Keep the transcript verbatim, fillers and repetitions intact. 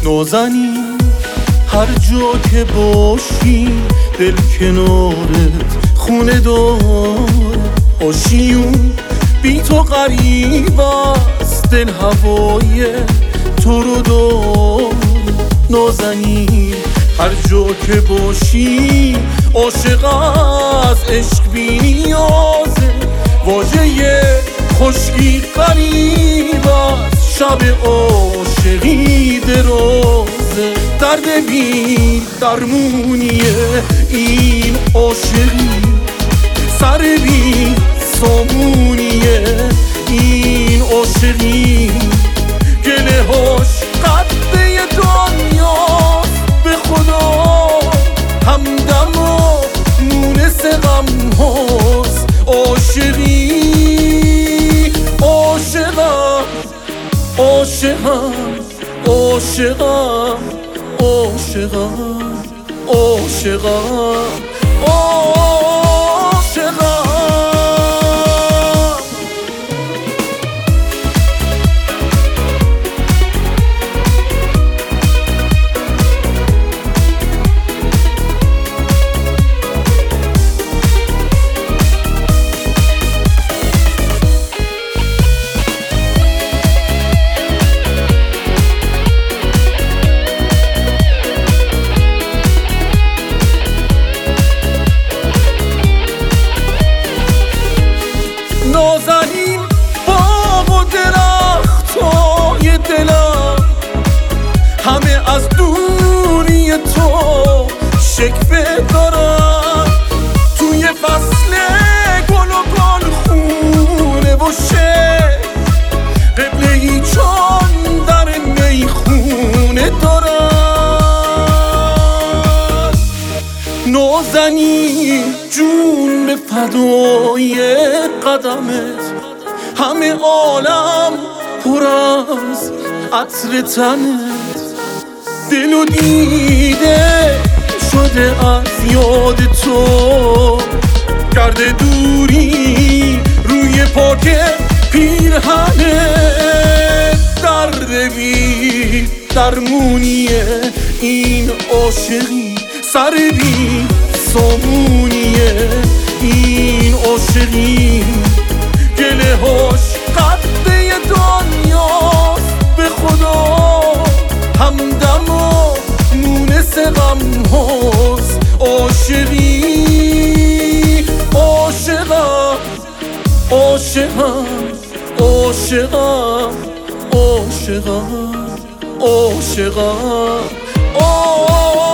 نازنین هر جا که باشی دل کنارت خونه داره، آشیون بی تو غریب است، دل هوای تو رو داره. نازنین هر جا که باشی عاشق از عشق بی نیازه، واژه خشکی غریب است، شب عاشقی درازه. درد بی درمونیه این عاشقی، سر بی سامونیه این عاشقی، گله هاش قده دنیاست، به خدا همدم و مونس غم هاست. عاشقی عاشقم عاشقم عاشقم عاشقم عاشقم عاشقم. نازنین باغ و درختای دلم همه از دوری تو شکوه دارن، توی فصل گل و گل خونه و شک قبله ای چون در میخونه دارن. نازنین جون به فدای قدمت، همه عالم پر از عطر تنت، دل و دیده شده از یاد تو، کرده دوری روی پاک پیرهنت. درد بی درمونیه این عاشقی، سر بی سامونیه این عاشقی، گله هاش قده دنیاست، به خدا همدم و مونس غم هاست. عاشقی عاشقم عاشقم عاشقم عاشقم عاشقم عاشقم.